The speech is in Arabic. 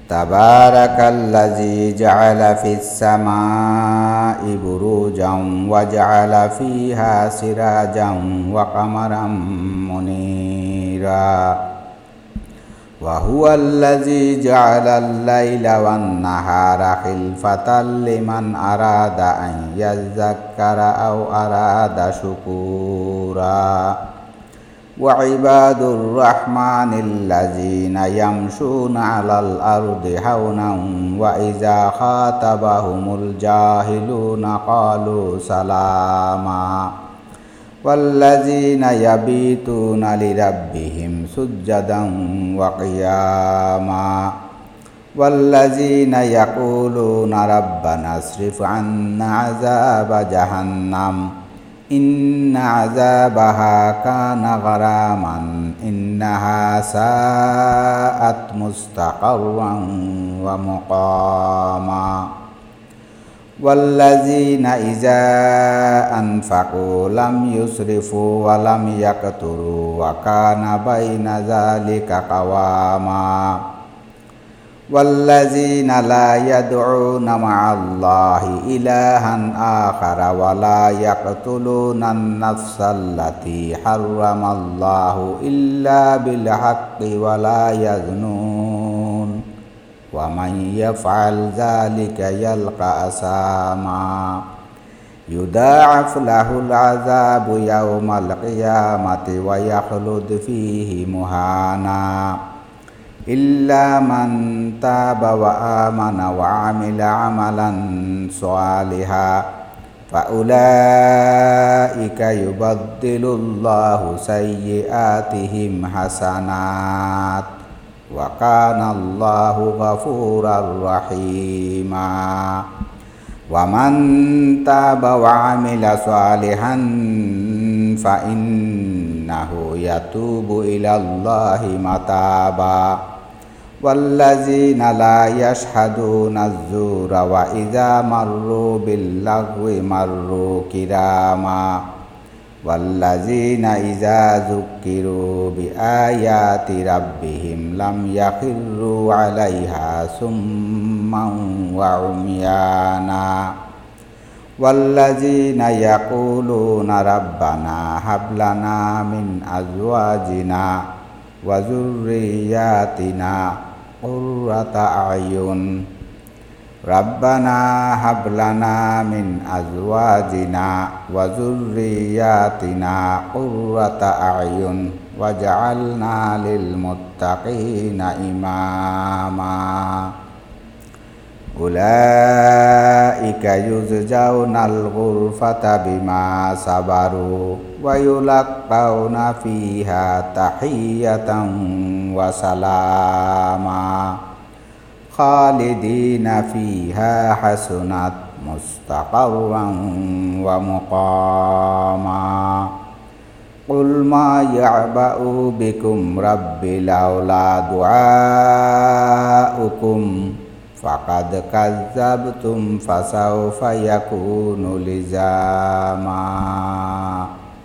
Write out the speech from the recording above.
تبارك الذي جعل في السماء بروجا وجعل فيها سراجا وقمرا منيرا وهو الذي جعل الليل والنهار خلفة لمن أراد أن يذكر أو أراد شكورا وعباد الرحمن الذين يمشون على الأرض هونا وإذا خاطبهم الجاهلون قالوا سلاما والذين يبيتون لربهم سجدا وقياما والذين يقولون ربنا اصرف عنا عذاب جهنم إن عذابها كان غراما إنها ساءت مستقرا ومقاما والذين إذا أنفقوا لم يسرفوا ولم يقتروا وكان بين ذلك قواما والذين لا يدعون مع الله إلها آخر ولا يقتلون النفس التي حرم الله إلا بالحق ولا يزنون ومن يفعل ذلك يلقى أثاما يضاعف له العذاب يوم القيامة ويخلد فيه مهانا إلا من تاب وآمن وعمل عملا صالحا فأولئك يبدل الله سيئاتهم حسنات وكان الله غفورا رحيما ومن تاب وعمل صالحا فإنه يتوب إلى الله متابا والذين لا يشهدون الزور وإذا مروا باللغو مروا كراما والذين إذا ذكروا بآيات ربهم لم يخروا عليها سما وعميانا والذين يقولون ربنا هب لنا من أزواجنا وذرياتنا قرة أعين ربنا هب لنا من أزواجنا وذرياتنا قرة أعين واجعلنا للمتقين إماما أولئك يجزون الغرفة بما صبروا ويلقون فيها تحية وسلاما خالدين فيها حسنت مستقرا ومقاما قل ما يعبأ بكم ربي لولا دعاؤكم فقد كذبتم فسوف يكون لزاما